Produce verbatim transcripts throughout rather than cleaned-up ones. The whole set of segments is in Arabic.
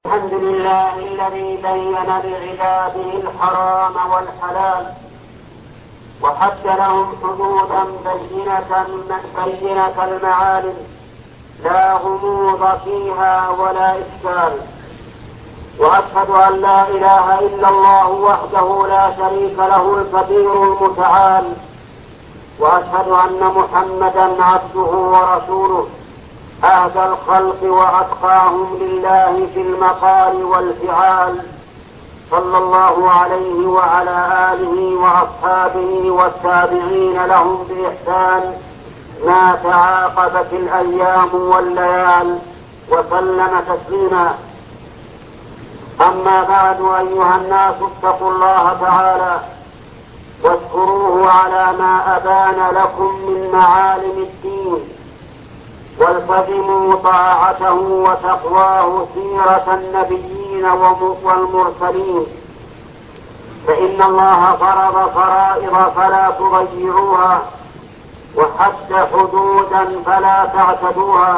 الحمد لله الذي بين لعباده الحرام والحلال وحد لهم حدودا بينة بينة المعالم لا غموض فيها ولا إشكال، وأشهد أن لا إله إلا الله وحده لا شريك له الكبير المتعال، وأشهد أن محمدا عبده ورسوله أهدى الخلق وأتقاهم لله في المقال والفعال، صلى الله عليه وعلى آله وأصحابه والتابعين لهم بإحسان ما تعاقبت الأيام والليال وسلم تسليما. أما بعد، أيها الناس، اتقوا الله تعالى واشكروه على ما أبان لكم من معالم الدين، والتزموا طاعته وتقواه سيرة النبيين والمرسلين، فإن الله فرض فرائض فلا تضيعوها، وحد حدودا فلا تعتدوها.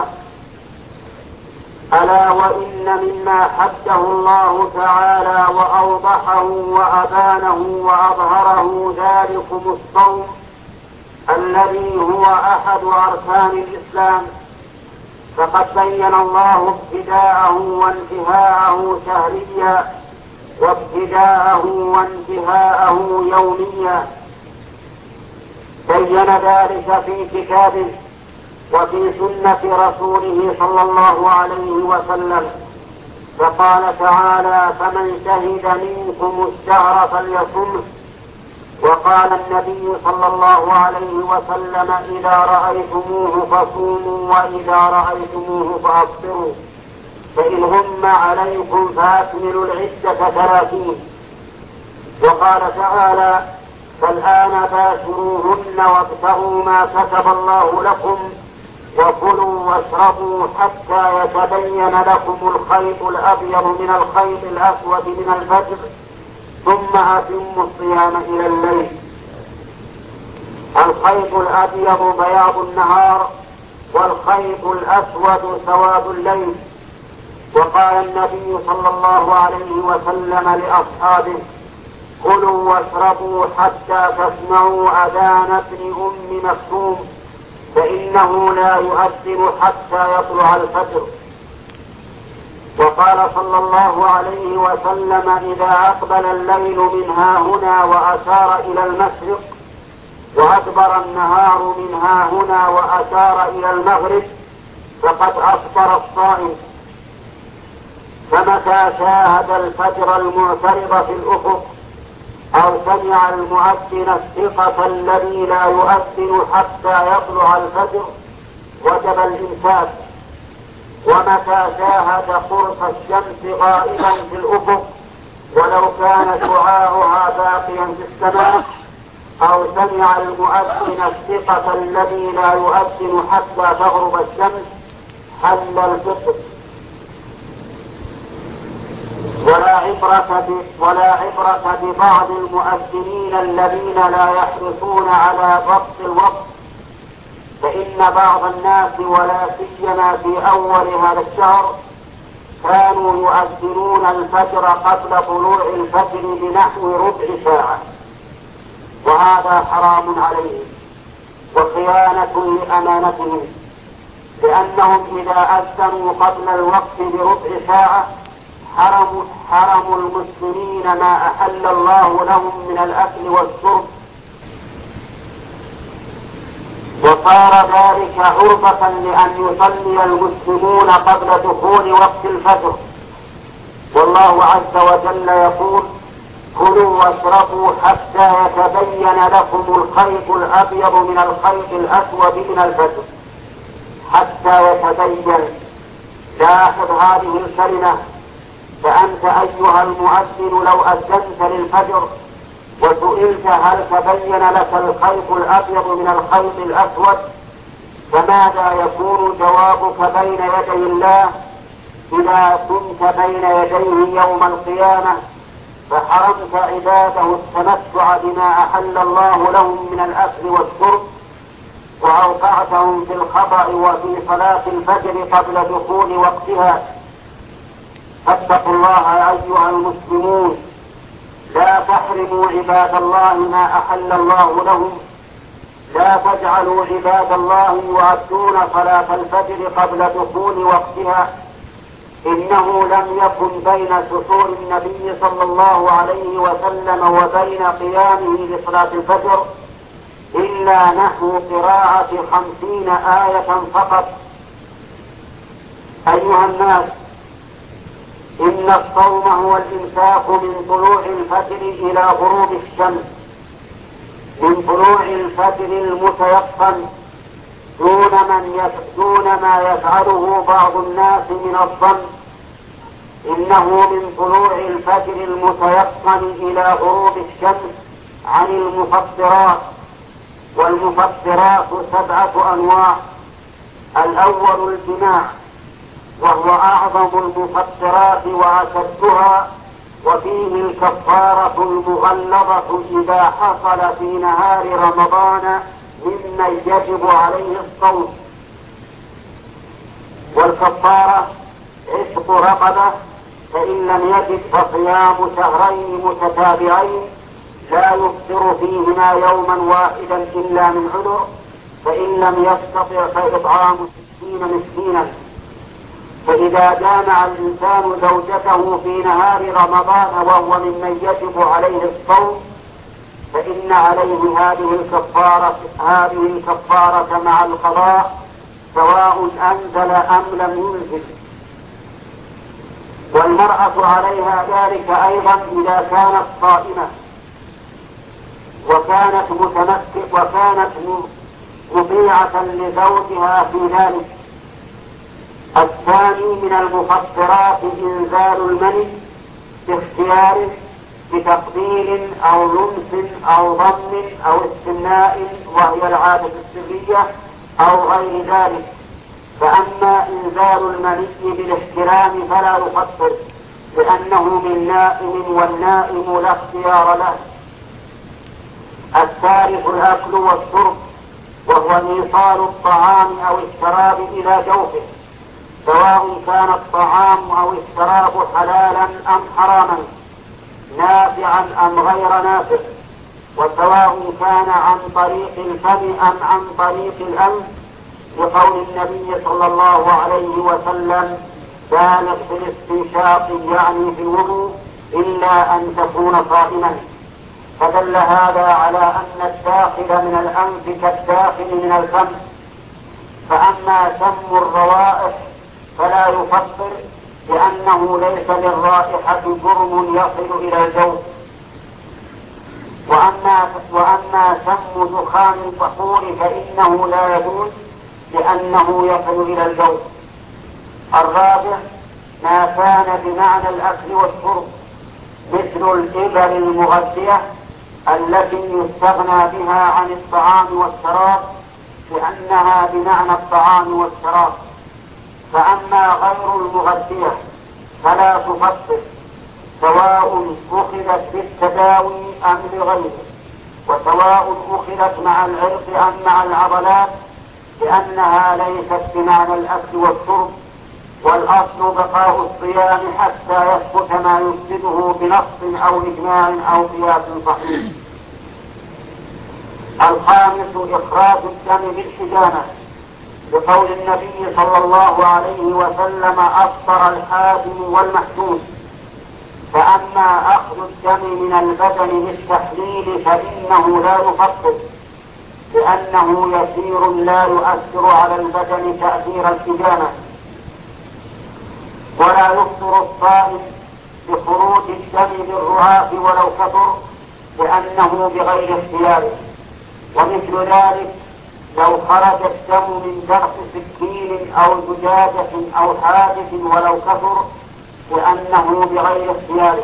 ألا وإن مما حده الله تعالى وأوضحه وأبانه وأظهره ذلكم الصوم الذي هو أحد أركان الإسلام، فقد بين الله ابتداءه وانتهاءه شهريا وابتداءه وانتهاءه يوميا، بين ذلك في كتابه وفي سنة رسوله صلى الله عليه وسلم، فقال تعالى: فمن شهد منكم الشهر فليصمه. وقال النبي صلى الله عليه وسلم: إذا رأيتموه فصوموا وإذا رأيتموه فأفطروا، فإن هم عليكم فأكملوا العدة ثلاثين. وقال تعالى: فالآن باشروهن وابتغوا ما كتب الله لكم وكلوا واشربوا حتى يتبين لكم الخيط الأبيض من الخيط الأسود من الفجر ثم أتموا الصيام إلى الليل. الخيط الأبيض بياض النهار، والخيط الأسود سواد الليل. وقال النبي صلى الله عليه وسلم لأصحابه: كلوا واشربوا حتى تسمعوا أذان ابن أم مكتوم، فإنه لا يؤذن حتى يطلع الفجر. وقال صلى الله عليه وسلم: إذا أقبل الليل من ها هنا وأشار إلى المشرق، وأدبر النهار من ها هنا وأشار إلى المغرب، فقد أفطر الصائم. فمتى شاهد الفجر المعترض في الأفق أو سمع المؤذن الثقة الذي لا يؤذن حتى يطلع الفجر وجب الإمساك. ومتى شاهد قرص الشمس غائبا في الأفق ولو كان شعاعها باقيا في السماء، أو سمع المؤذن الثقة الذي لا يؤذن حتى تغرب الشمس، حل الفطر. ولا عبرة ولا عبرة ببعض المؤذنين الذين لا يحرصون على ضبط الوقت، فإن بعض الناس ولا سيما في أول هذا الشهر كانوا يؤذنون الفجر قبل طلوع الفجر بنحو ربع ساعة، وهذا حرام عليهم وخيانة لأمانتهم، لأنهم إذا أذنوا قبل الوقت بربع ساعة حرموا حرموا المسلمين ما أحل الله لهم من الأكل والشرب، وصار ذلك عرضة لأن يصلي المسلمون قبل دخول وقت الفجر. والله عز وجل يقول: كلوا واشربوا حتى يتبين لكم الخيط الأبيض من الخيط الأسود من الفجر. حتى يتبين. لاحظ هذه الكلمة، فأنت أيها المؤذن لو أذنت للفجر وسئلت هل تبين لك الخيط الأبيض من الخيط الأسود، فماذا يكون جوابك بين يدي الله إذا كنت بين يديه يوم القيامة فحرمت عباده التمتع بما أحل الله لهم من الأكل والشرب، وأوقعتهم في الخطأ وفي صلاة الفجر قبل دخول وقتها؟ فاتقوا الله يا أيها المسلمون، لا تحرموا عباد الله ما أحل الله لهم، لا تجعلوا عباد الله يؤدون صلاة الفجر قبل دخول وقتها، إنه لم يكن بين سحور النبي صلى الله عليه وسلم وبين قيامه لصلاة الفجر إلا نحو قراءة خمسين آية فقط. أيها الناس، إن الصوم هو الإمساك من طلوع الفجر إلى غروب الشمس، من طلوع الفجر المتيقن، دون من دون ما يفعله بعض الناس من الظن. إنه من طلوع الفجر المتيقن إلى غروب الشمس عن المفطرات، والمفطرات سبعة أنواع. الأول الجماع، وهو أعظم المفطرات وأشدها، وفيه الكفارة المغلظة إذا حصل في نهار رمضان ممن يجب عليه الصوم. والكفارة عتق رقبة، فإن لم يجد فصيام شهرين متتابعين لا يفطر فيهما يوما واحدا إلا من عذر، فإن لم يستطع فإطعام ستين مسكينا. فإذا جامع الإنسان زوجته في نهار رمضان وهو ممن يجب عليه الصوم فإن عليه هذه الكفارة هذه الكفارة مع القضاء، سواء أنزل أم لم ينزل. والمرأة عليها ذلك أيضا إذا كانت صائمة وكانت متمسك وكانت مطيعة لزوجها في ذلك. الثاني من المفطرات إنزال المني باختياره، بتقبيل أو لمس أو ضم أو استمناء، وهي العادة السرية أو غير ذلك. فأما إنزال المني بالاحتلام فلا يفطر، لأنه من نائم، والنائم لا اختيار له. الثالث الأكل والشرب، وهو إيصال الطعام أو الشراب إلى جوفه، سواء كان الطعام أو الشراب حلالا أم حراما، نافعا أم غير نافع، وسواء كان عن طريق الفم أم عن طريق الأنف، لقول النبي صلى الله عليه وسلم: كانت في الاستنشاق يعني في الوضوء إلا أن تكون صائما. فدل هذا على أن الداخل من الأنف كالداخل من الفم. فأما سم الروائح فلا يفطر، لأنه ليس للرائحة جرم يصل إلى الجوف. وأما, وأما سم دخان البخور فإنه لا يجوز، لأنه يصل إلى الجوف. الرابع ما كان بمعنى الأكل والشرب، مثل الإبر المغذية التي يستغنى بها عن الطعام والشراب، لأنها بمعنى الطعام والشراب. فأما غير المغذية فلا تفطر، سواء أخذت بالتداوي أم بغيره، وسواء أخذت مع العرق أم مع العضلات، لأنها ليست بمعنى الأكل والشرب. والأصل بقاء الصيام حتى يثبت ما يفسده بنص أو إجماع أو قياس صحيح. الخامس إخراج الدم بالحجامة، بقول النبي صلى الله عليه وسلم: أفطر الحاكم والمحجوم. فأما أخذ الدم من البدن بالتحليل فإنه لا يفطر، لأنه يسير لا يؤثر على البدن تأثير الحجامة. ولا يفطر الصائم بخروج الدم بالرعاف ولو كثر، لأنه بغير اختياره. ومثل ذلك لو خرج الدم من جرح سكين أو زجاجة أو حادث ولو كثر، لأنه بغير اختياره.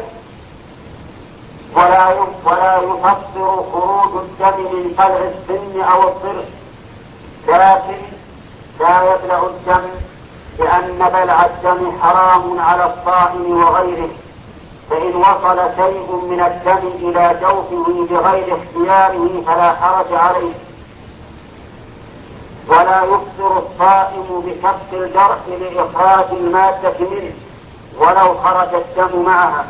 ولا ولا يفطر خروج الدم من طلع السن أو الضرس، لكن لا يبلع الدم، لأن بلع الدم حرام على الصائم وغيره. فإن وصل شيء من الدم إلى جوفه بغير اختياره فلا حرج عليه. ولا يفطر الصائم بكف الجرح لإخراج المادة منه، ولو خرج الدم معها.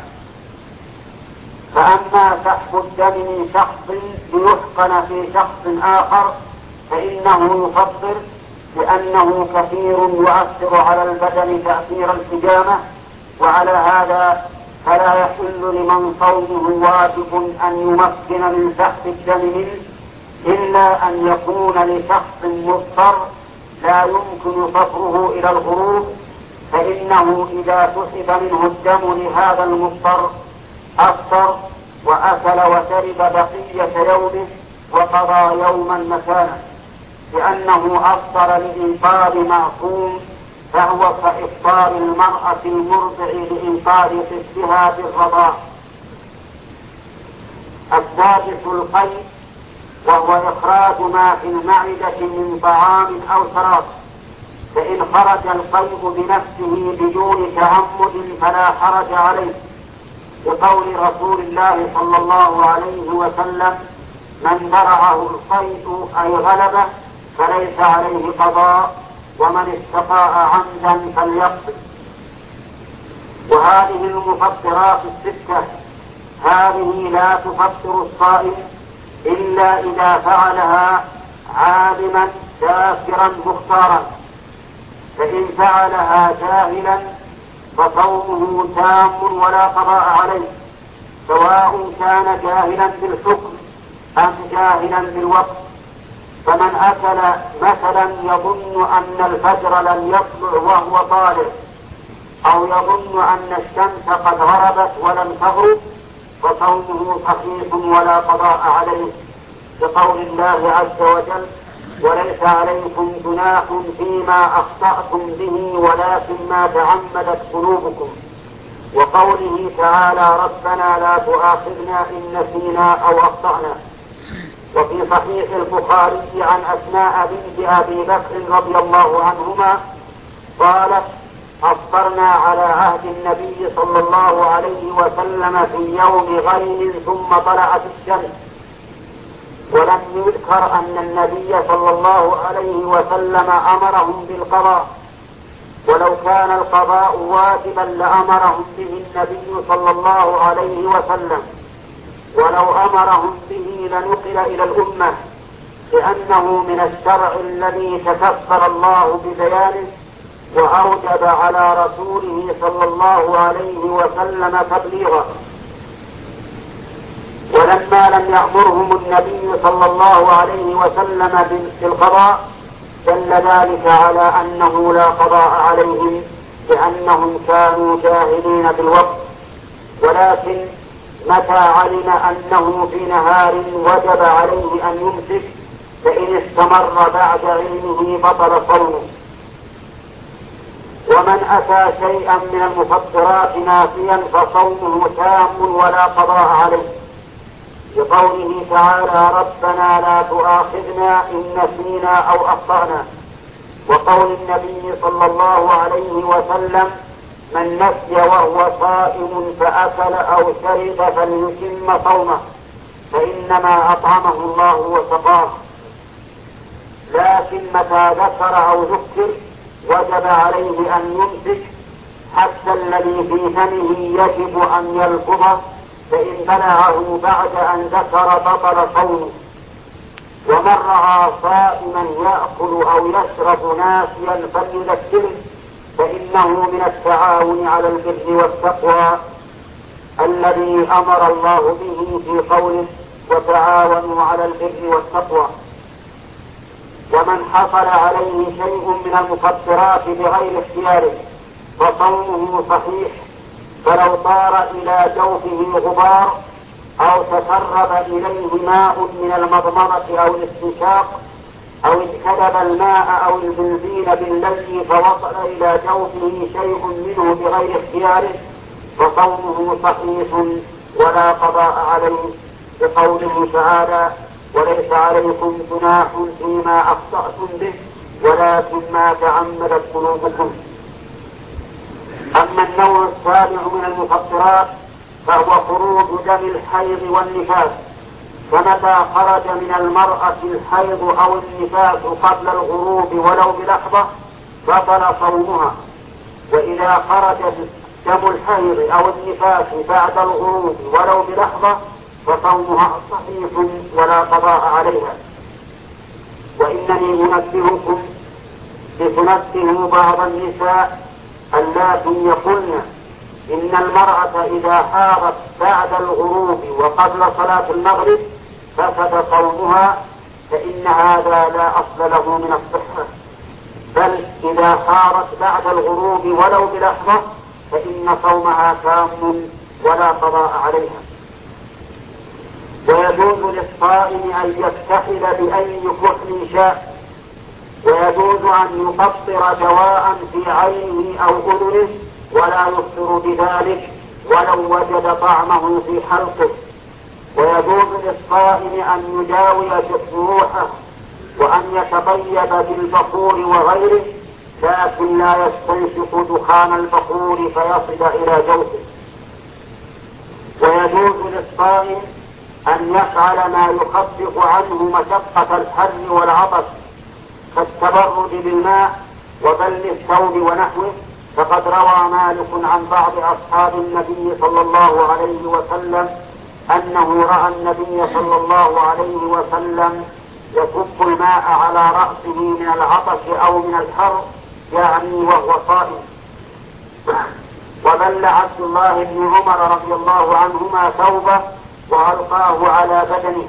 فأما سحب الدم من شخص ليحقن في شخص آخر فإنه يفطر، لأنه كثير يؤثر على البدن تأثير الحجامة، وعلى هذا فلا يحل لمن صومه واجب أن يمكن من سحب الدم منه، إلا أن يكون لشخص مضطر لا يمكن فطره إلى الغروب، فإنه إذا سحب منه الدم لهذا المضطر أفطر وأكل وشرب بقية يومه وقضى يوما مكانه، لأنه أفطر لإنقاذ معصوم، فهو كإفطار المرأة المرضع لإنقاذ طفلها بالرضاع. السادس القيء، وهو إخراج ما في المعدة من طعام أو شراب، فإن خرج القيء بنفسه بدون تعمد فلا حرج عليه، بقول رسول الله صلى الله عليه وسلم: من برعه القيء أي غلبه فليس عليه قضاء، ومن استطاع عمدا فليقضي. وهذه المفطرات الستة هذه لا تفطر الصائم إلا إذا فعلها عالما شاكرا مختارا، فإن فعلها جاهلا فصومه تام ولا قضاء عليه، سواء كان جاهلا بالحكم أم جاهلا بالوقت. فمن أكل مثلا يظن أن الفجر لم يطلع وهو طالع، أو يظن أن الشمس قد غربت ولم تغرب، فصومه صحيح ولا قضاء عليه، بقول الله عز وجل: وليس عليكم جناح فيما أخطأتم به ولكن ما تعمدت قلوبكم، وقوله تعالى: ربنا لا تؤاخذنا إن نسينا أو أخطأنا. وفي صحيح البخاري عن أسماء بنت أبي بكر رضي الله عنهما قالت: أفطرنا على عهد النبي صلى الله عليه وسلم في يوم غيم ثم طلعت الشمس، ولم يذكر أن النبي صلى الله عليه وسلم أمرهم بالقضاء، ولو كان القضاء واجبا لأمرهم به النبي صلى الله عليه وسلم، ولو أمرهم به لنقل إلى الأمة، لأنه من الشرع الذي تكفر الله ببيانه وأوجب على رسوله صلى الله عليه وسلم تبليغه. ولما لم يأمرهم النبي صلى الله عليه وسلم بالقضاء دل ذلك على أنه لا قضاء عليهم، لأنهم كانوا جاهلين بالوقت. ولكن متى علم أنه في نهار وجب عليه أن يمسك، فإن استمر بعد علمه بطل صومه. ومن أتى شيئا من المفطرات ناسيا فصومه تام ولا قضاء عليه، بقوله تعالى: ربنا لا تؤاخذنا إن نسينا أو أخطأنا، وقول النبي صلى الله عليه وسلم: من نسي وهو صائم فأكل أو شرب فليتم صومه، فإنما أطعمه الله وسقاه. لكن متى ذكر أو ذكر وجب عليه أن يمسك، حتى الذي في فمه يجب أن يلفظه، فإن بلعه بعد أن ذكر بطل صومه. ومن رأى صائما يأكل أو يشرب ناسيا فليذكره، فإنه من التعاون على البر والتقوى الذي أمر الله به في قوله: وتعاونوا على البر والتقوى. ومن حصل عليه شيء من المفطرات بغير اختياره فصومه صحيح، فلو طار إلى جوفه غبار أو تسرب إليه ماء من المضمضة أو الاستنشاق أو اجتلب الماء أو البنزين بالليل فوصل إلى جوفه شيء منه بغير اختياره فصومه صحيح ولا قضاء عليه، بقوله تعالى: وليس عليكم جناح فيما أخطأتم به ولكن ما تعمدت قلوبكم. أما النوع السابع من المفطرات فهو خروج دم الحيض والنفاس، فمتى خرج من المرأة الحيض أو النفاس قبل الغروب ولو بلحظة بطل صومها، وإذا خرج دم الحيض أو النفاس بعد الغروب ولو بلحظة فصومها صحيح ولا قضاء عليها. وإنني أنبهكم بتنبه بعض النساء اللاتي يقولن إن المرأة إذا حاضت بعد الغروب وقبل صلاة المغرب فسد صومها، فإن هذا لا أصل له من الصحة، بل إذا حاضت بعد الغروب ولو بلحظة فإن صومها تام ولا قضاء عليها. ويجوز للصائم أن يكتحل بأي كحل شاء، ويجوز أن يقطر دواء في عينه أو أذنه ولا يفطر بذلك ولو وجد طعمه في حلقه. ويجوز للصائم أن يداوي جروحه وأن يتطيب بالبخور وغيره، لكن لا يستنشق دخان البخور فيصل إلى جوفه. ويجوز للصائم أن يفعل ما يخفف عنه مشقة الحر والعطش كالتبرد بالماء وبل الثوب ونحوه، فقد روى مالك عن بعض أصحاب النبي صلى الله عليه وسلم أنه رأى النبي صلى الله عليه وسلم يكب الماء على رأسه من العطش أو من الحر، يعني وهو صائم. وبل عبد الله بن عمر رضي الله عنهما ثوبه وألقاه على بدنه.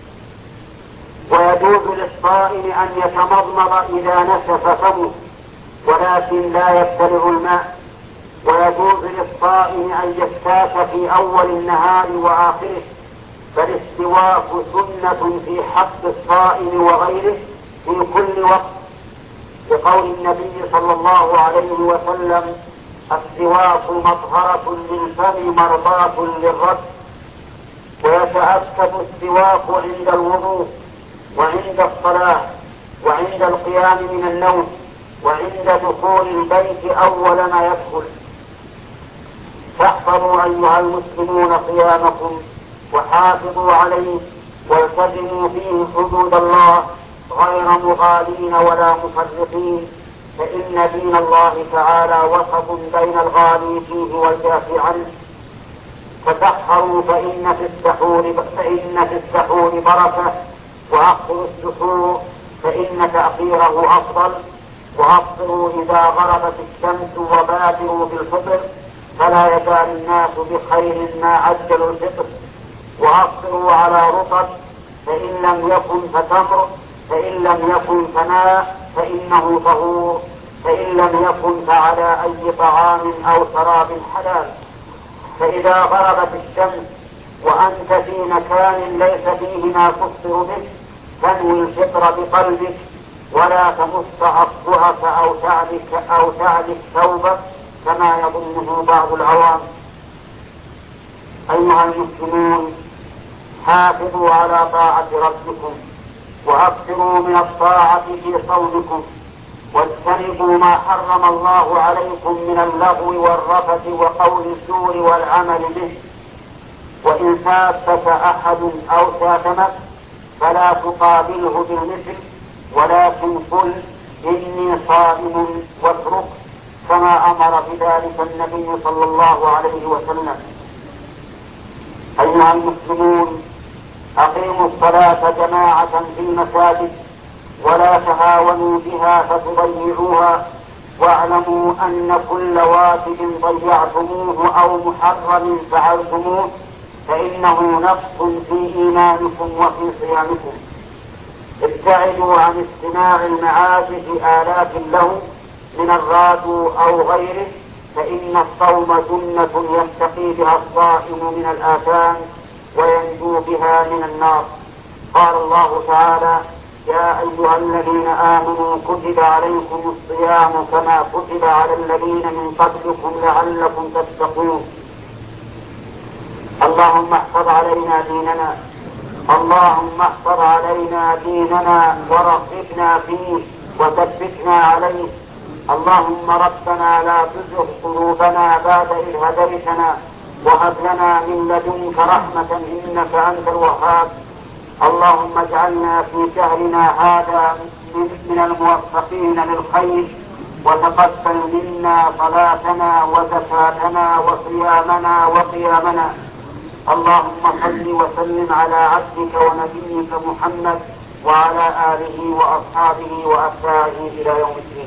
ويجوز للصائم أن يتمضمض إذا نشف فمه ولكن لا يبتلع الماء. ويجوز للصائم أن يستاك في أول النهار وآخره، فالاستواك سنة في حق الصائم وغيره في كل وقت، بقول النبي صلى الله عليه وسلم: السواك مطهرة للفم مرضاة للرب. ويتأكد السواك عند الوضوء وعند الصلاة وعند القيام من النوم وعند دخول البيت أول ما يدخل. فاحفظوا أيها المسلمون صيامكم وحافظوا عليه والتزموا فيه حدود الله غير مغالين ولا مفرطين، فإن دين الله تعالى وسط بين الغالي فيه والجاف عنه. تسحروا فإن في السحور فإن في السحور بركة، وأخروا السحور فإن تأخيره أفضل، وأفطروا إذا غربت الشمس وبادروا بالفطر، فلا يزال الناس بخير ما عجلوا الفطر. وأفطروا على رطب، فإن لم يكن فتمر، فإن لم يكن فماء فإنه طهور، فإن لم يكن فعلى أي طعام أو شراب حلال. فإذا غربت الشمس وأنت في مكان ليس فيه ما تفطر به فانوي الفطر بقلبك، ولا تمص أصبعك أو تعلك أو تعلك ثوبك كما يظنه بعض العوام. أيها المسلمون، حافظوا على طاعة ربكم وأكثروا من الطاعة في صومكم، واجتنبوا ما حرم الله عليكم من اللغو والرفث وقول الزور والعمل به. وإن سابك أحد أو شاتمك فلا تقابله بالمثل، ولكن قل إني صائم واترك، كما أمر بذلك النبي صلى الله عليه وسلم. أيها المسلمون، أقيموا الصلاة جماعة في المساجد ولا تهاونوا بها فتضيعوها، واعلموا أن كل واجب ضيعتموه أو محرم فعلتموه فإنه نقص في إيمانكم وفي صيامكم. ابتعدوا عن استماع المعازف آلات له من الراديو أو غيره، فإن الصوم جنة يتقي بها الصائم من الآثام وينجو بها من النار. قال الله تعالى: يا أيها الذين آمنوا كتب عليكم الصيام كما كتب على الذين من قبلكم لعلكم تتقون. اللهم احفظ علينا ديننا اللهم احفظ علينا ديننا ورغبنا فيه وثبتنا عليه. اللهم ربنا لا تزغ قلوبنا بعد إذ هديتنا وهب لنا من لدنك رحمة إنك أنت الوهاب. اللهم اجعلنا في شهرنا هذا من الموفقين للخير وتقبل منا صلاتنا وزكاتنا وصيامنا وقيامنا. اللهم صل وسلم على عبدك ونبيك محمد وعلى آله وأصحابه وأتباعه إلى يوم الدين.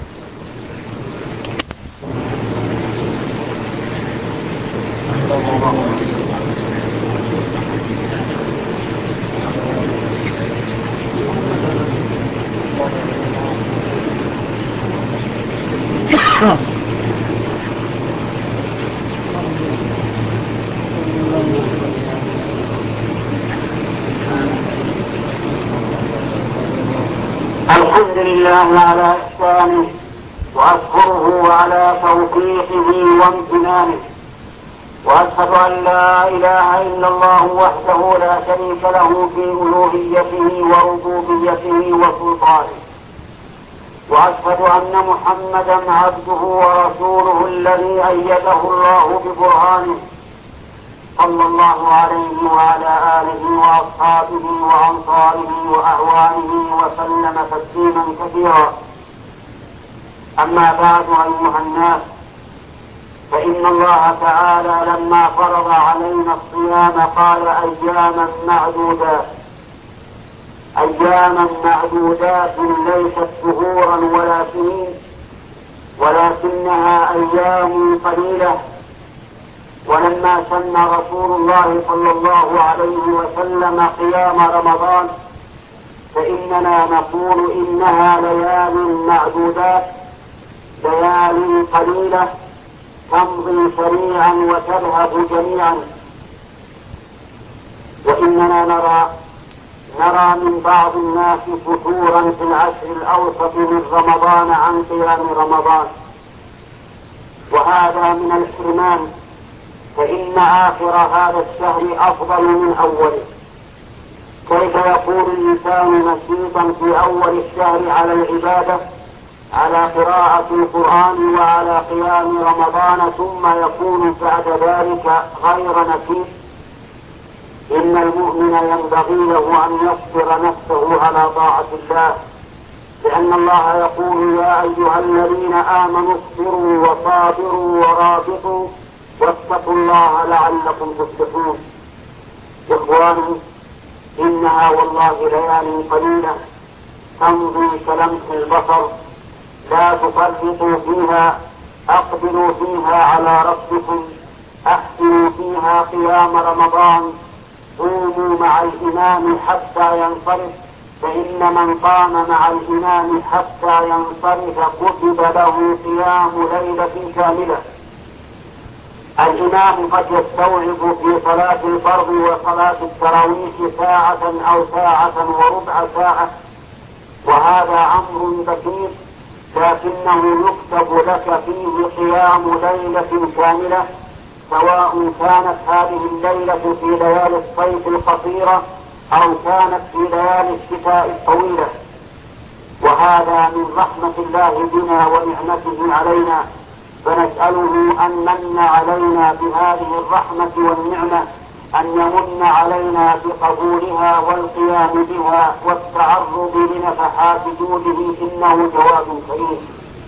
الحمد لله على إحسانه وأشكره على توفيقه وامتنانه، وأشهد أن لا إله إلا الله وحده لا شريك له في ألوهيته وربوبيته وسلطانه، وأشهد أن محمدا عبده ورسوله الذي أيده الله ببرهانه صلى الله عليه وعلى آله وأصحابه وأنصاره وأعوانه وسلم تسليما كثيرا. أما بعد أيها الناس، فإن الله تعالى لما فرض علينا الصيام قال أياما معدودات، أياما معدودات ليست شهورا ولا سنين، ولكنها أيام قليلة. ولما سن رسول الله صلى الله عليه وسلم قيام رمضان فإننا نقول إنها ليال معدودات، ليال قليلة تمضي سريعا وتذهب جميعا. وإننا نرى نرى من بعض الناس فتورا في العشر الأوسط من رمضان عن قيام رمضان، وهذا من الحرمان، فإن آخر هذا الشهر أفضل من أوله. كيف يكون الإنسان نشيطا في أول الشهر على العبادة، على قراءة القرآن وعلى قيام رمضان، ثم يكون بعد ذلك غير نشيط؟ إن المؤمن ينبغي له أن يصبر نفسه على طاعة الله، لأن الله يقول يا أيها الذين آمنوا اصبروا وصابروا ورابطوا واتقوا الله لعلكم تفلحون. إخواني، إنها والله ليال قليلة تمضي كلمح البصر، لا تفرطوا فيها، أقبلوا فيها على ربكم، أحسنوا فيها قيام رمضان، قوموا مع الإمام حتى ينصرف، فإن من قام مع الإمام حتى ينصرف كتب له قيام ليلة كاملة. الإمام قد يستوعب في صلاة الفرض وصلاة التراويح ساعة أو ساعة وربع ساعة، وهذا أمر بسيط، لكنه يكتب لك فيه قيام ليلة كاملة، سواء كانت هذه الليلة في ليالي الصيف القصيرة أو كانت في ليالي الشتاء الطويلة. وهذا من رحمة الله بنا ونعمته علينا، فنسأله أن من علينا بهذه الرحمة والنعمة أن يمن علينا بقبولها والقيام بها والتعرض لنفحات جوده، إنه جواد كريم.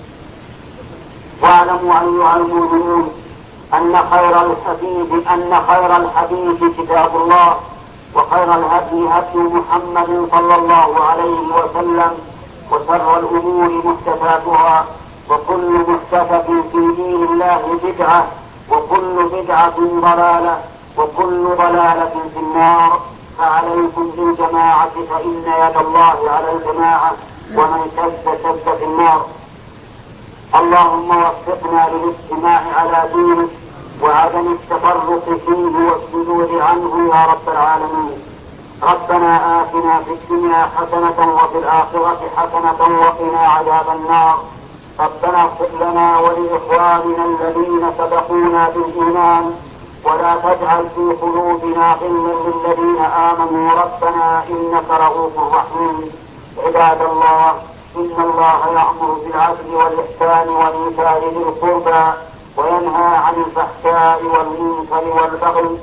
واعلموا أيها المؤمنون أن خير الحديث أن خير الحديث كتاب الله، وخير الهدي هدي محمد صلى الله عليه وسلم، وشر الأمور محدثاتها، وكل محدثة في دين الله بدعة، وكل بدعة ضلالة، وكل ضلالة في النار. فعليكم بالجماعة فإن يد الله على الجماعة، ومن شد شد في النار. اللهم وفقنا للاجتماع على دينك وعدم التفرق فيه والصدور عنه يا رب العالمين. ربنا آتنا في الدنيا حسنة وفي الآخرة حسنة وقنا عذاب النار. ربنا اغفر لنا ولإخواننا الذين سبقونا بالإيمان، ولا تجعل في قلوبنا غلا للذين آمنوا ربنا إنك رؤوف رحيم. عباد الله، إن الله يأمر بالعدل والإحسان وإيتاء ذي القربى وينهى عن الفحشاء والمنكر والبغي،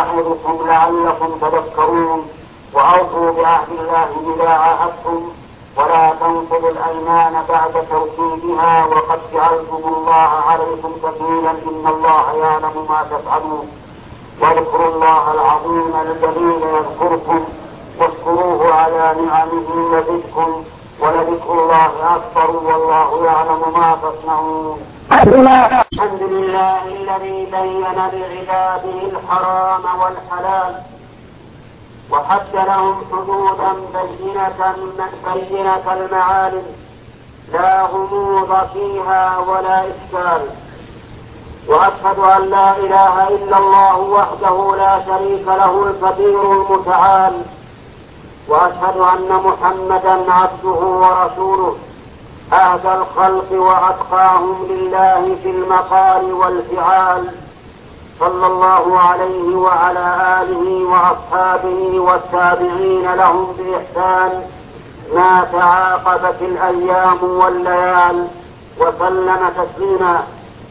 يعظكم لعلكم تذكرون. وأوفوا بعهد الله إذا عاهدتم، ولا تنقضوا الأيمان بعد توكيدها وقد جعلتم الله عليكم كفيلا إن الله يعلم ما تفعلون. واذكروا الله العظيم الجليل يذكركم واشكروه على نعمه يزدكم ولذكر الله أكبر والله يعلم ما تصنعون. الحمد لله الذي بين لعباده الحرام والحلال وحد لهم حدودا بينة بينة المعالم لا غموض فيها ولا إشكال. وأشهد أن لا إله إلا الله وحده لا شريك له الكبير المتعال، وأشهد أن محمدا عبده ورسوله أهدى الخلق وأتقاهم لله في المقال والفعال، صلى الله عليه وعلى آله وأصحابه والتابعين لهم بإحسان ما تعاقبت الأيام والليال وسلم تسليما.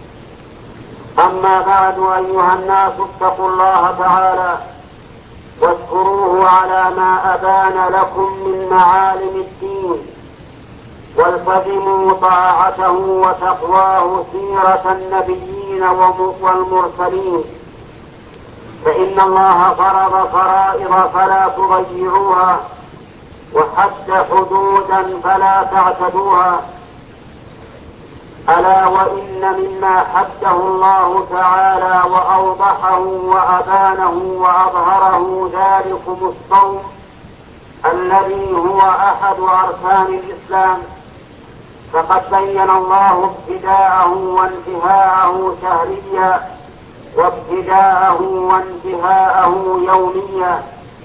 أما بعد أيها الناس اتقوا الله تعالى واشكروه على ما أبان لكم من معالم الدين والتزموا طاعته وتقواه سيرة النبيين والمرسلين، فإن الله فرض فرائض فلا تضيعوها وحد حدودا فلا تعتدوها. ألا وإن مما حده الله تعالى وأوضحه وأبانه وأظهره ذلكم الصوم الذي هو أحد أركان الإسلام، فقد بين الله ابتداءه وانتهاءه شهريا وابتداءه وانتهاءه يوميا.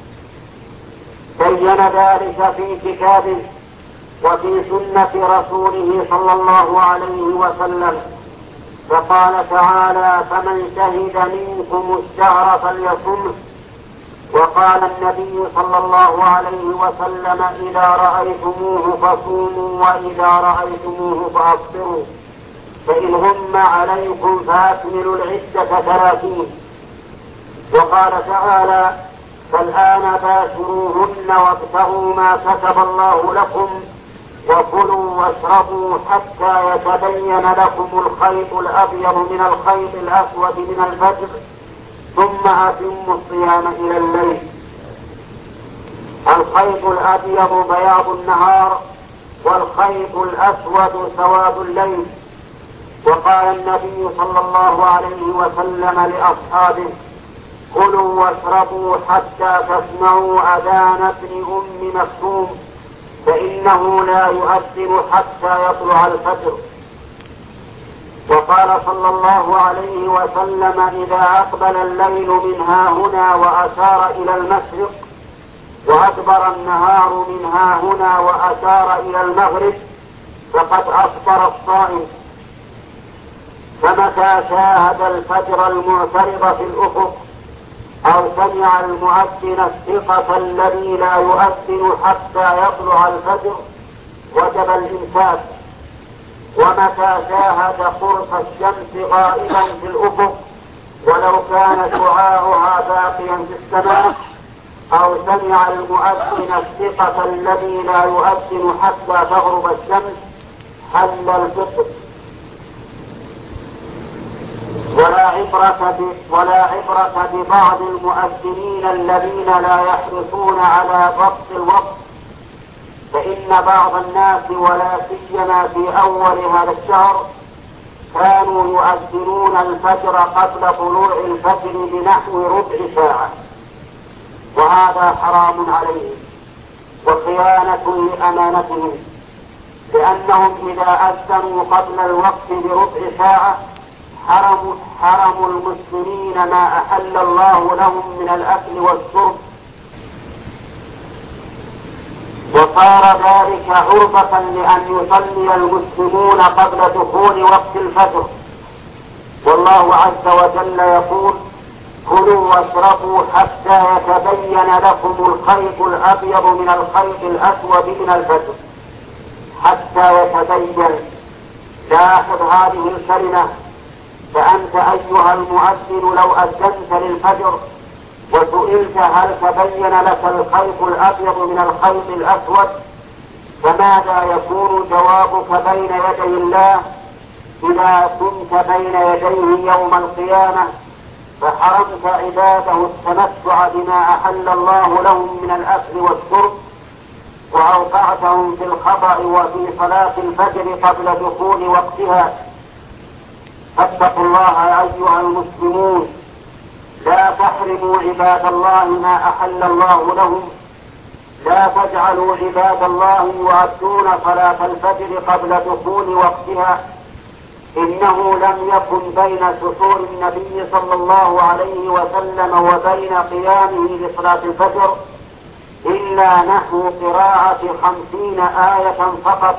بين ذلك في كتابه وفي سنة رسوله صلى الله عليه وسلم، فقال تعالى: فمن شهد منكم الشهر فليصمه. وقال النبي صلى الله عليه وسلم: إذا رأيتموه فصوموا وإذا رأيتموه فأفطروا، فإن غم عليكم فأكملوا العدة ثلاثين. وقال تعالى: فالآن باشروهن وابتغوا ما كتب الله لكم وكلوا واشربوا حتى يتبين لكم الخيط الأبيض من الخيط الأسود من الفجر ثم أتموا الصيام إلى الليل. الخيط الأبيض بياض النهار والخيط الأسود سواد الليل. وقال النبي صلى الله عليه وسلم لأصحابه: كلوا واشربوا حتى تسمعوا أذان ابن أم مكتوم فإنه لا يؤذن حتى يطلع الفجر. وقال صلى الله عليه وسلم: إذا أقبل الليل من ها هنا وأشار إلى المشرق وأدبر النهار من ها هنا وأشار إلى المغرب فقد أفطر الصائم. فمتى شاهد الفجر المعترض في الأفق أو سمع المؤذن الثقة الذي لا يؤذن حتى يطلع الفجر وجب الإمساك. ومتى شاهد قرص الشمس غائبا في الأفق ولو كان شعاعها باقيا في السماء أو سمع المؤذن الثقة الذي لا يؤذن حتى تغرب الشمس حل الفطر. ولا عبرة ولا عبرة ببعض المؤذنين الذين لا يحرصون على ضبط الوقت، فإن بعض الناس ولا سيما في أول هذا الشهر كانوا يؤذنون الفجر قبل طلوع الفجر بنحو ربع ساعة، وهذا حرام عليهم وخيانة لأمانتهم، لأنهم إذا أذنوا قبل الوقت بربع ساعة حرموا حرموا المسلمين ما أحل الله لهم من الأكل والشرب، وصار ذلك عرضة لأن يصلي المسلمون قبل دخول وقت الفجر. والله عز وجل يقول: كلوا واشربوا حتى يتبين لكم الخيط الأبيض من الخيط الأسود من الفجر. حتى يتبين. لاحظ هذه الكلمة، فأنت أيها المؤذن لو أذنت للفجر وسئلت هل تبين لك الخيط الأبيض من الخيط الأسود فماذا يكون جوابك بين يدي الله إذا كنت بين يديه يوم القيامة فحرمت عباده التمتع بما أحل الله لهم من الأكل والشرب وأوقعتهم في الخطأ وفي صلاة الفجر قبل دخول وقتها؟ فاتقوا الله أيها المسلمون، لا تحرموا عباد الله ما أحل الله لهم، لا تجعلوا عباد الله يؤدون صلاة الفجر قبل دخول وقتها. إنه لم يكن بين سحور النبي صلى الله عليه وسلم وبين قيامه لصلاة الفجر إلا نحو قراءة خمسين آية فقط.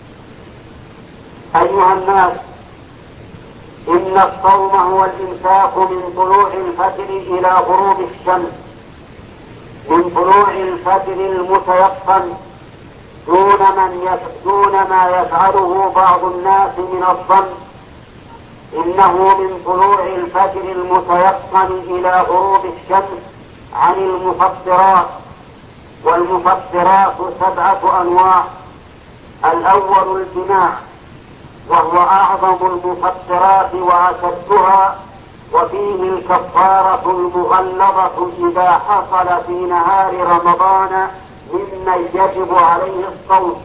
أيها الناس، إن الصوم هو الإمساك من طلوع الفجر إلى غروب الشمس، من طلوع الفجر المتيقن دون, من دون ما يفعله بعض الناس من الظن. إنه من طلوع الفجر المتيقن إلى غروب الشمس عن المفطرات، والمفطرات سبعة أنواع. الأول الجماع، وهو أعظم المفطرات وأشدها، وفيه الكفارة المغلظة إذا حصل في نهار رمضان ممن يجب عليه الصوم.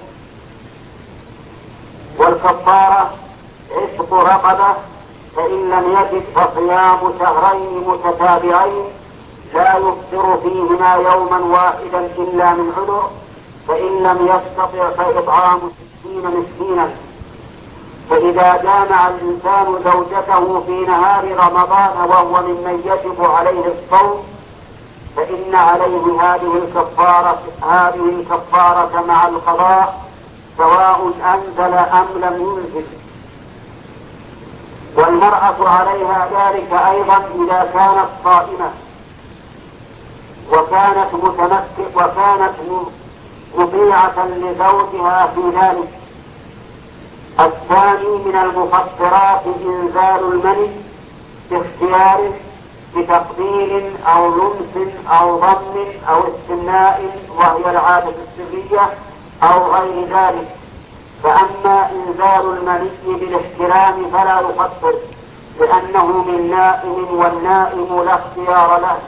والكفارة عتق رقبة، فإن لم يجد فصيام شهرين متتابعين لا يفطر فيهما يوما واحدا إلا من عذر، فإن لم يستطع فإطعام ستين مسكينا. فإذا جامع الإنسان زوجته في نهار رمضان وهو ممن يجب عليه الصوم فإن عليه هذه الكفارة هذه الكفارة مع القضاء سواء أنزل أم لم ينزل. والمرأة عليها ذلك أيضا إذا كانت صائمة وكانت متمكنة وكانت مطيعة لزوجها في ذلك. الثاني من المفطرات إنزال المني باختياره بتقبيل أو لمس أو ضم أو استمناء وهي العادة السرية أو غير ذلك. فأما إنزال المني بالاحترام فلا يفطر، لأنه من نائم والنائم لا اختيار له.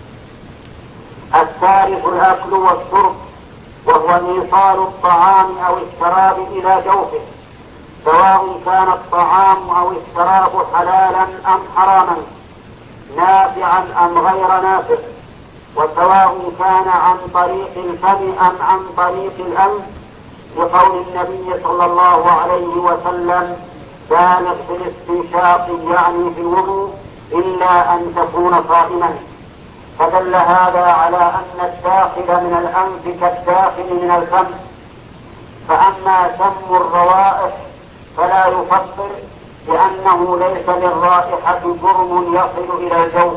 الثالث الأكل والشرب، وهو إيصال الطعام أو الشراب إلى جوفه، سواء كان الطعام أو الشراب حلالا أم حراما، نافعا أم غير نافع، وسواء كان عن طريق الفم أم عن طريق الأنف، لقول النبي صلى الله عليه وسلم: بالغ في الاستنشاق يعني في الوضوء إلا أن تكون صائما. فدل هذا على أن الداخل من الأنف كالداخل من الفم. فأما سم الروائح فلا يفطر، لأنه ليس للرائحة جرم يصل إلى الجوف.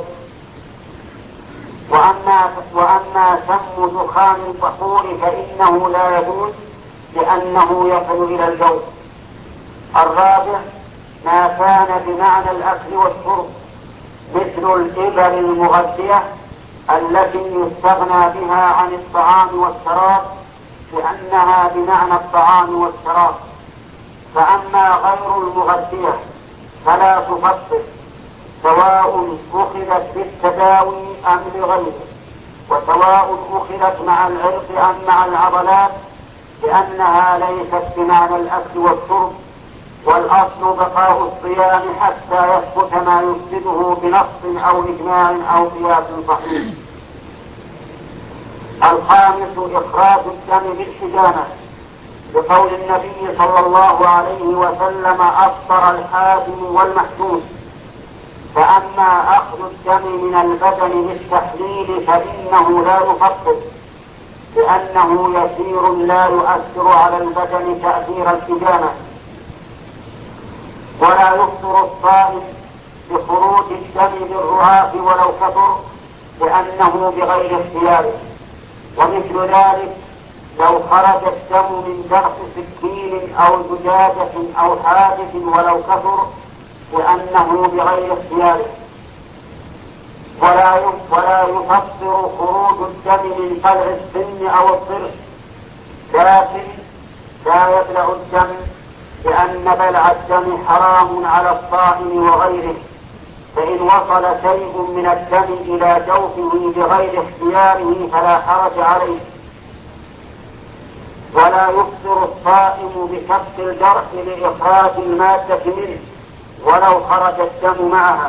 وأما, وأما سم دخان البخور فإنه لا يجوز، لأنه يصل إلى الجوف. الرابع ما كان بمعنى الأكل والشرب، مثل الإبر المغذية التي يستغنى بها عن الطعام والشراب، لأنها بمعنى الطعام والشراب. فأما غير المغذية فلا تفطر، سواء أخذت بالتداوي أم لغيره، وسواء أخذت مع العرق أم مع العضلات، لأنها ليست بمعنى الأكل والشرب. والأصل بقاء الصيام حتى يثبت ما يفسده بنص أو إجماع أو قياس صحيح. الخامس إخراج الدم بالحجامة، بقول النبي صلى الله عليه وسلم: أفطر الحاكم والمحجوم. فأما أخذ الدم من البدن للتحليل فإنه لا يفطر، لأنه يسير لا يؤثر على البدن تأثير الحجامة. ولا يفطر الصائم بخروج الدم بالرعاف ولو كثر، لأنه بغير اختياره. ومثل ذلك لو خرج الدم من جرح سكين أو زجاجة أو حادث ولو كثر، لأنه بغير اختياره. ولا ولا يفطر خروج الدم من قلع السن أو الضرس، لكن لا يبلع الدم، لأن بلع الدم حرام على الصائم وغيره، فإن وصل شيء من الدم إلى جوفه بغير اختياره فلا حرج عليه. ولا يفطر الصائم بشق الجرح لإخراج المادة منه ولو خرج الدم معها.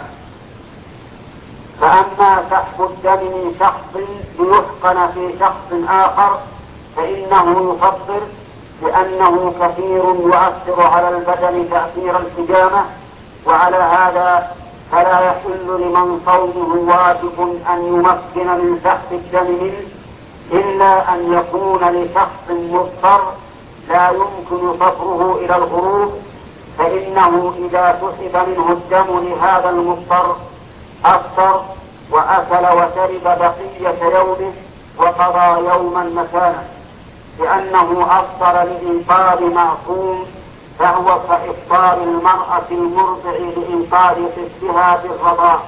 فأما سحب الدم من شخص ليحقن في شخص آخر فإنه يفطر، لأنه كثير يؤثر على البدن تأثير الحجامة، وعلى هذا فلا يحل لمن صومه واجب أن يمكن من سحب الدم منه، إلا أن يكون لشخص مضطر لا يمكن صبره إلى الغروب، فإنه إذا سحب منه الدم لهذا المضطر أفطر وأكل وشرب بقية يومه وقضى يوما مكانه، لأنه أفطر لإنقاذ معصوم، فهو كإفطار المرأة المرضع لإنقاذ طفلها بالرضاع.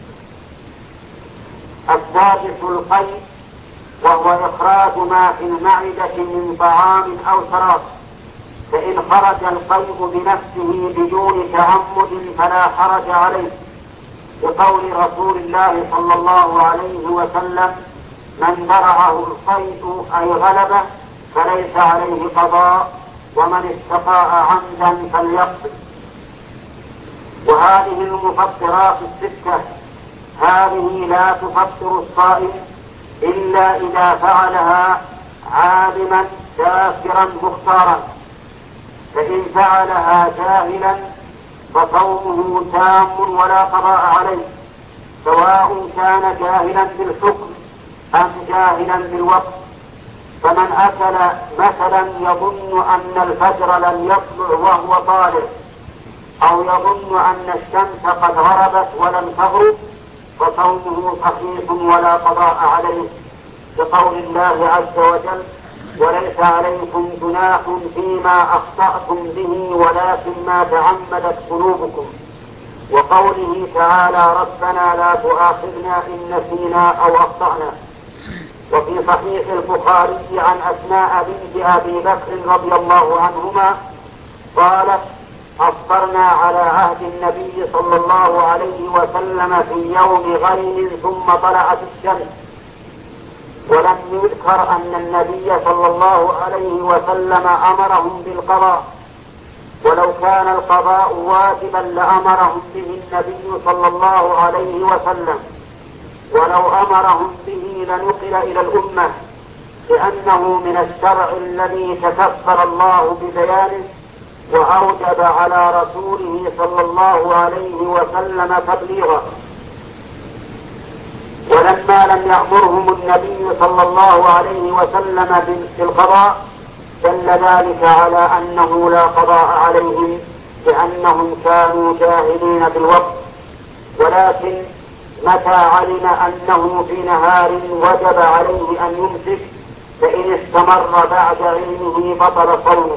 السادس القيء، وهو إخراج ما في المعدة من طعام أو شراب، فإن خرج القيء بنفسه بدون تعمد فلا حرج عليه، بقول رسول الله صلى الله عليه وسلم: من برعه القيء أي غلبه فليس عليه قضاء، ومن استطاع عمدا فليقضي. وهذه المفطرات الستة هذه لا تفطر الصائم إلا إذا فعلها عالما شاكرا مختارا، فإن فعلها جاهلا فصومه تام ولا قضاء عليه، سواء كان جاهلا بالحكم أم جاهلا بالوقت. فمن أكل مثلا يظن أن الفجر لم يطلع وهو طالع، أو يظن أن الشمس قد غربت ولم تغرب، فصومه صحيح ولا قضاء عليه، بقول الله عز وجل: وليس عليكم جناح فيما أخطأتم به ولكن ما تعمدت قلوبكم، وقوله تعالى: ربنا لا تؤاخذنا إن نسينا أو أخطأنا. وفي صحيح البخاري عن أسماء بنت أبي بكر رضي الله عنهما قالت: أفطرنا على عهد النبي صلى الله عليه وسلم في يوم غيم ثم طلعت الشمس، ولم يذكر أن النبي صلى الله عليه وسلم أمرهم بالقضاء، ولو كان القضاء واجبا لأمرهم به النبي صلى الله عليه وسلم، ولو أمرهم به لنقل إلى الأمة، لأنه من الشرع الذي تكفل الله ببيانه وأوجب على رسوله صلى الله عليه وسلم تبليغه. ولما لم يأمرهم النبي صلى الله عليه وسلم بالقضاء دل ذلك على أنه لا قضاء عليهم، لأنهم كانوا جاهلين بالوقت. ولكن متى علم أنه في نهار وجب عليه أن يمسك، فإن استمر بعد علمه بطل صومه.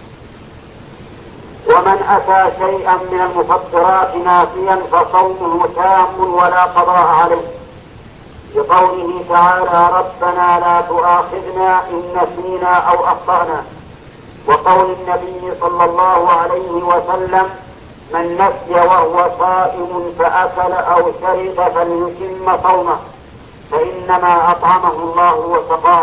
ومن أتى شيئا من المفطرات ناسيا فصومه تام ولا قضاء عليه، بقوله تعالى: ربنا لا تؤاخذنا إن نسينا أو أخطأنا، وقول النبي صلى الله عليه وسلم: من نسي وهو صائم فأكل أو شرب فليتم صومه، فإنما أطعمه الله وسقاه.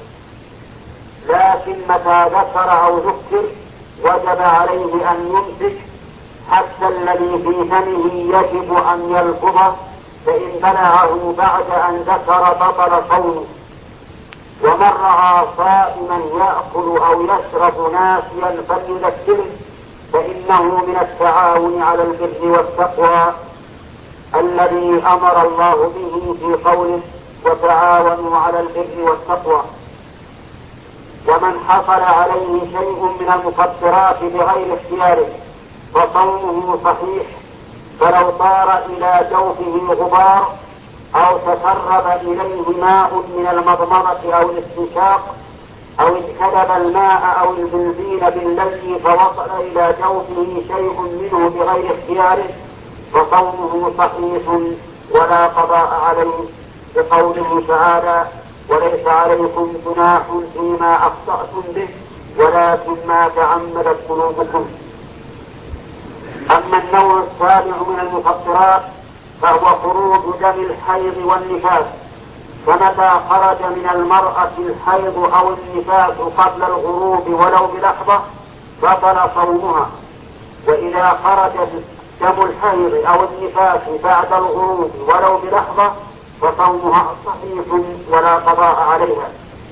لكن متى ذكر أو ذكر وجب عليه أن يمسك، حتى الذي في فمه يجب أن يلفظه، فإن بلعه بعد أن ذكر بطل صومه. ومن رأى صائما يأكل أو يشرب ناسيا فليذكره، فإنه من التعاون على البر والتقوى الذي أمر الله به في قوله: وتعاونوا على البر والتقوى. ومن حصل عليه شيء من المفطرات بغير اختياره فصومه صحيح، فلو طار إلى جوفه غبار أو تسرب إليه ماء من المضمضة أو الاستنشاق أو اجتلب الماء أو البنزين بالليل فوصل إلى جوفه شيء منه بغير اختياره فصومه صحيح ولا قضاء عليه، بقوله تعالى: وليس عليكم جناح فيما أخطأتم به ولكن ما تعمدت قلوبكم. أما النوع السابع من المفطرات فهو خروج دم الحيض والنفاس، فمتى خرج من المرأة الحيض أو النفاس قبل الغروب ولو بلحظة بطل صومها، وإذا خرج دم الحيض أو النفاس بعد الغروب ولو بلحظة فصومها صحيح ولا قضاء عليها.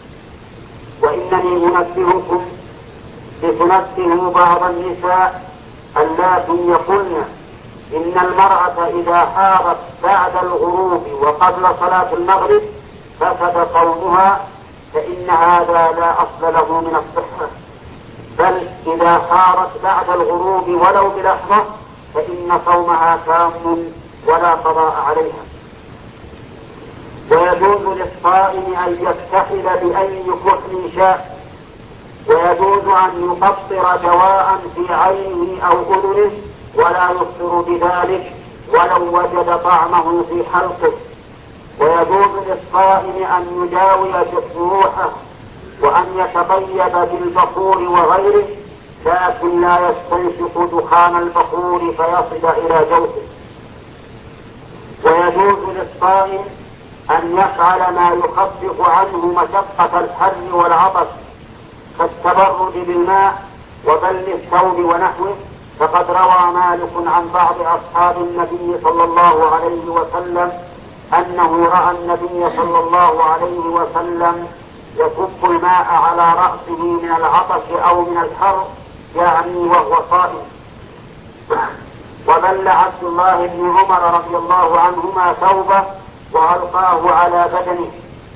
وإنني أنبهكم لتنبهوا بعض النساء اللاتي يقولن إن المرأة إذا حاضت بعد الغروب وقبل صلاة المغرب فسد صومها، فإن هذا لا أصل له من الصحة، بل إذا حاضت بعد الغروب ولو بلحظة فإن صومها تام ولا قضاء عليها. ويجوز للصائم أن يكتحل بأي كحل شاء، ويجوز أن يقطر دواء في عينه أو أذنه ولا يفطر بذلك ولو وجد طعمه في حلقه. ويجوز للصائم أن يداوي جروحه وأن يتطيب بالبخور وغيره، لكن لا يستنشق دخان البخور فيصل إلى جوفه. ويجوز للصائم أن يفعل ما يخفف عنه مشقة الحر والعطش كالتبرد بالماء وبل الثوب ونحوه، فقد روى مالك عن بعض أصحاب النبي صلى الله عليه وسلم أنه رأى النبي صلى الله عليه وسلم يكب الماء على رأسه من العطش أو من الحر، يعني وهو صائم. وبل عبد الله بن عمر رضي الله عنهما ثوبه وألقاه على بدنه.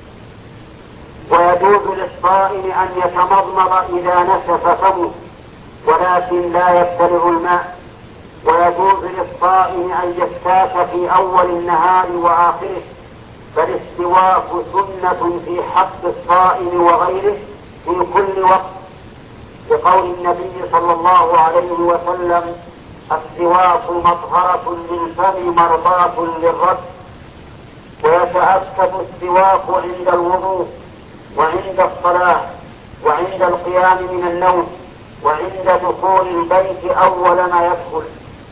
ويجوز للصائم أن يتمضمض إذا نشف فمه ولكن لا يبتلع الماء. ويجوز للصائم أن يستاك في أول النهار وآخره، فالاستواك سنة في حق الصائم وغيره في كل وقت، بقول النبي صلى الله عليه وسلم: السواك مطهرة للفم مرضاة للرب. ويتأكد السواك عند الوضوء وعند الصلاة وعند القيام من النوم وعند دخول البيت أول ما يدخل.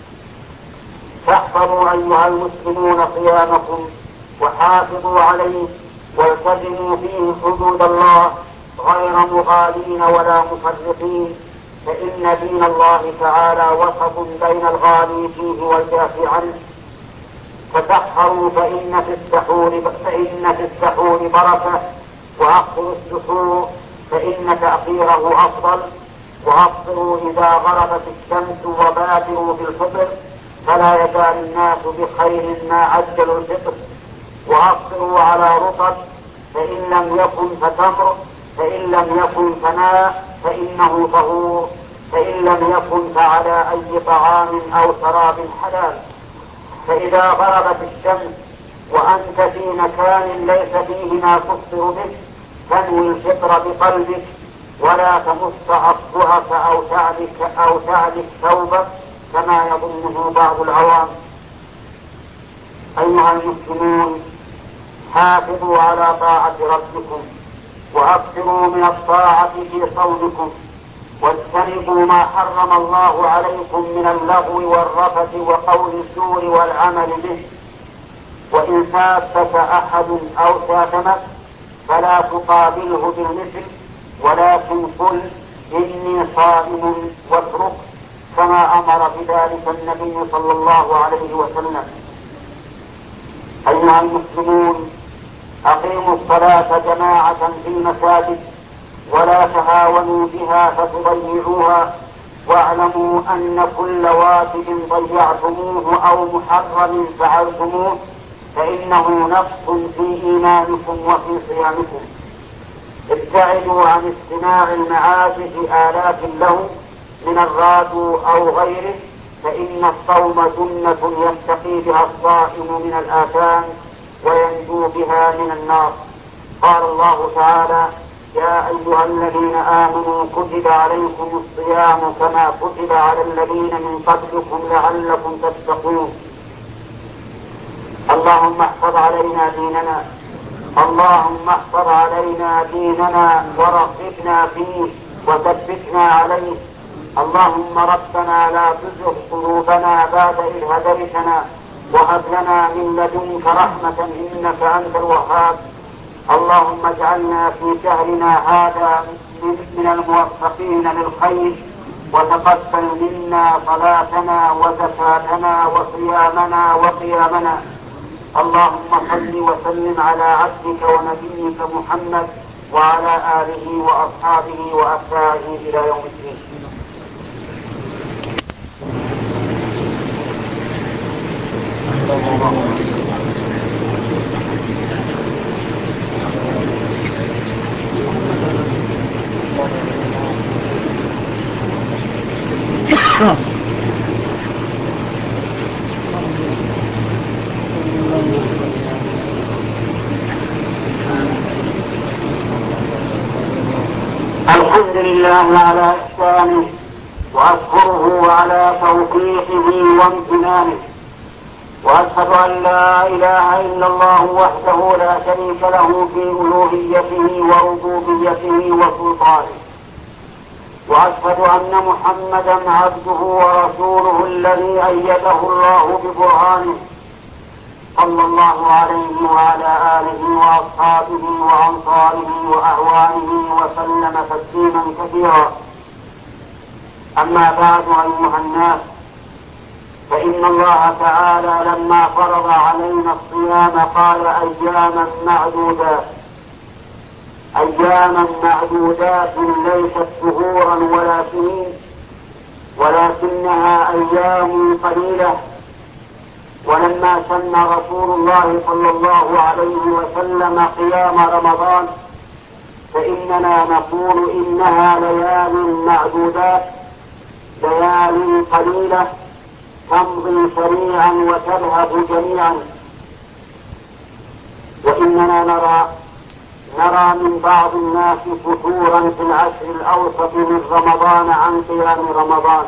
فاحفظوا أيها المسلمون صيامكم وحافظوا عليه والتزموا فيه حدود الله غير مغالين ولا مفرطين، فإن دين الله تعالى وسط بين الغالي فيه والجافي عنه. تسحروا فإن في السحور فإن في السحور بركة، وأخروا السحور فإن تأخيره أفضل، وأفطروا إذا غربت الشمس وبادروا بالفطر، فلا يزال الناس بخير ما عجلوا الفطر. وأفطروا على رطب، فإن لم يكن فتمر، فإن لم يكن فماء فإنه طهور، فإن لم يكن فعلى أي طعام أو شراب حلال. فإذا غربت الشمس وأنت في مكان ليس فيه ما تفطر به تنوي الفطر بقلبك، ولا تمص أصبعك أو تعلك أو تعلك ثوبك كما يظنه بعض العوام. أيها المسلمون، حافظوا على طاعة ربكم وأكثروا من الطاعة في صومكم، واجتنبوا ما حرم الله عليكم من اللغو والرفث وقول الزور والعمل به. وإن سابك أحد أو شاتمك فلا تقابله بالمثل، ولكن قل إني صائم واترك، كما أمر بذلك النبي صلى الله عليه وسلم. أيها المسلمون، أقيموا الصلاة جماعة في المساجد ولا تهاونوا بها فتضيعوها، واعلموا أن كل واجب ضيعتموه أو محرم فعلتموه فإنه نقص في إيمانكم وفي صيامكم. ابتعدوا عن استماع المعازف آلات له من الراديو أو غيره، فإن الصوم جنة يتقي بها الصائم من الآثام وينجو بها من النار. قال الله تعالى: يا أيها الذين آمنوا كتب عليكم الصيام كما كتب على الذين من قبلكم لعلكم تتقون. اللهم احفظ علينا ديننا اللهم احفظ علينا ديننا ورغبنا فيه وثبتنا عليه. اللهم ربنا لا تزغ قلوبنا بعد إذ هديتنا وهب لنا من لدنك رحمة إنك أنت الوهاب. اللهم اجعلنا في شهرنا هذا من الموفقين للخير، وتقبل منا صلاتنا وزكاتنا وصيامنا وقيامنا. اللهم صل وسلم على عبدك ونبيك محمد وعلى آله وأصحابه وأتباعه إلى يوم الدين. الحمد لله على إحسانه، وأشكره على توفيقه وامتنانه، وأشهد أن لا إله إلا الله وحده لا شريك له في ألوهيته وربوبيته وسلطانه، وأشهد أن محمدا عبده ورسوله الذي أيده الله ببرهانه، صلى الله عليه وعلى آله وأصحابه وأنصاره وأعوانه وسلم تسليما كثيرا. أما بعد، أيها الناس، فإن الله تعالى لما فرض علينا الصيام قال أياما معدودات، أياما معدودات ليست شهورا ولا سنين، ولكنها أيام قليلة. ولما سن رسول الله صلى الله عليه وسلم قيام رمضان فإننا نقول إنها ليال معدودات، ليال قليلة تمضي سريعا وتذهب جميعا. وإننا نرى نرى من بعض الناس فتورا في العشر الأوسط من رمضان عن قيام رمضان،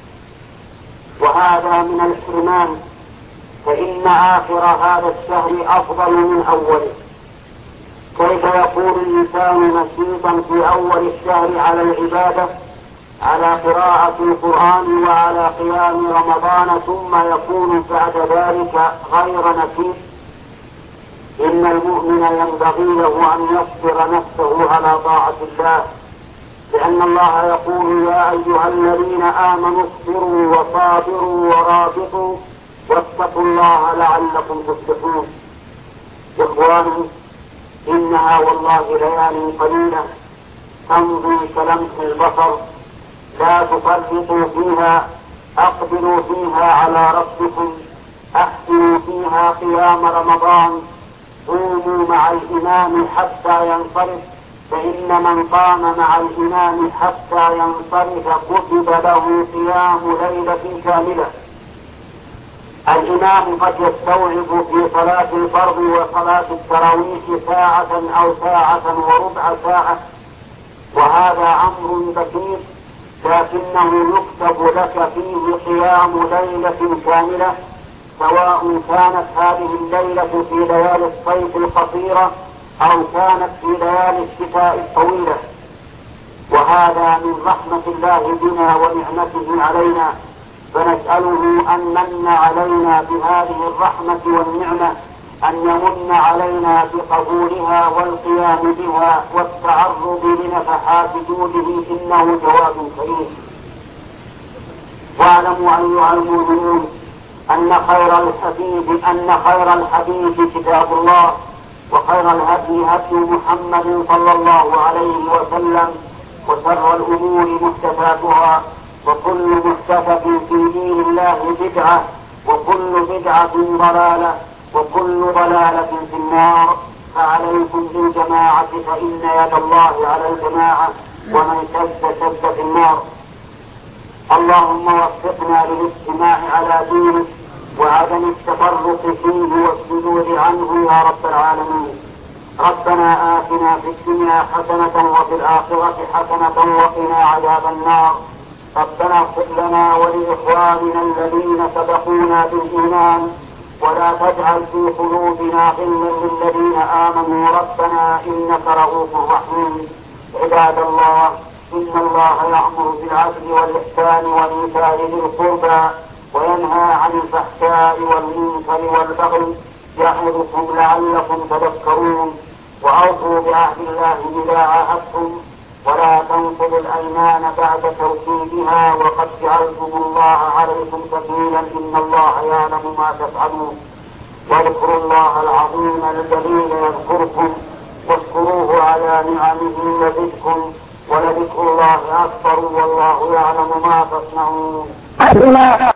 وهذا من الحرمان، فإن آخر هذا الشهر أفضل من أوله. كيف يكون الإنسان نشيطا في أول الشهر على العبادة، على قراءة القرآن وعلى قيام رمضان، ثم يكون بعد ذلك غير نشيط؟ إن المؤمن ينبغي له أن يصبر نفسه على طاعة الله، لأن الله يقول: يا أيها الذين آمنوا اصبروا وصابروا ورابطوا واتقوا الله لعلكم تفلحون. إخواني، إنها والله ليال قليلة تمضي كلمح البصر، لا تفرطوا فيها، أقبلوا فيها على ربكم، أحسنوا فيها قيام رمضان، قوموا مع الإمام حتى ينصرف، فإن من قام مع الإمام حتى ينصرف كتب له قيام ليلة كاملة. الإمام قد يستوعب في صلاة الفرض وصلاة التراويح ساعة أو ساعة وربع ساعة، وهذا أمر بسيط، لكنه يكتب لك فيه قيام ليلة كاملة، سواء كانت هذه الليلة في ليالي الصيف القصيرة أو كانت في ليالي الشتاء الطويلة. وهذا من رحمة الله بنا ونعمته علينا، فنسأله أن من علينا بهذه الرحمة والنعمة أن يمن علينا بقبولها والقيام بها والتعرض لنفحات جوده، إنه جواد كريم. واعلموا أيها المؤمنون أن خير الحديث أن خير الحديث كتاب الله، وخير الهدي هدي محمد صلى الله عليه وسلم، وشر الأمور محدثاتها، وكل محدثة في دين الله بدعة، وكل بدعة ضلالة، وكل ضلالة في النار. فعليكم بالجماعة، فإن يد الله على الجماعة، ومن شد شد في النار. اللهم وفقنا للاجتماع على دينك وعدم التفرق فيه والصدور عنه يا رب العالمين. ربنا آتنا في الدنيا حسنة وفي الآخرة حسنة وقنا عذاب النار. ربنا اغفر لنا ولإخواننا الذين سبقونا بالإيمان، ولا تجعل في قلوبنا غلا للذين آمنوا ربنا إنك رؤوف رحيم. عباد الله، إن الله يأمر بالعدل والإحسان وإيتاء ذي القربى وينهى عن الفحشاء والمنكر والبغي يعظكم لعلكم تذكرون. وأوفوا بعهد الله إذا عاهدتم ولا تنقضوا الأيمان بعد توكيدها وقد جعلتم الله عليكم كفيلا إن الله يعلم ما تفعلون. واذكروا الله العظيم الجليل يذكركم واشكروه على نعمه يزدكم ولذكر الله أكبر والله يعلم ما تصنعون.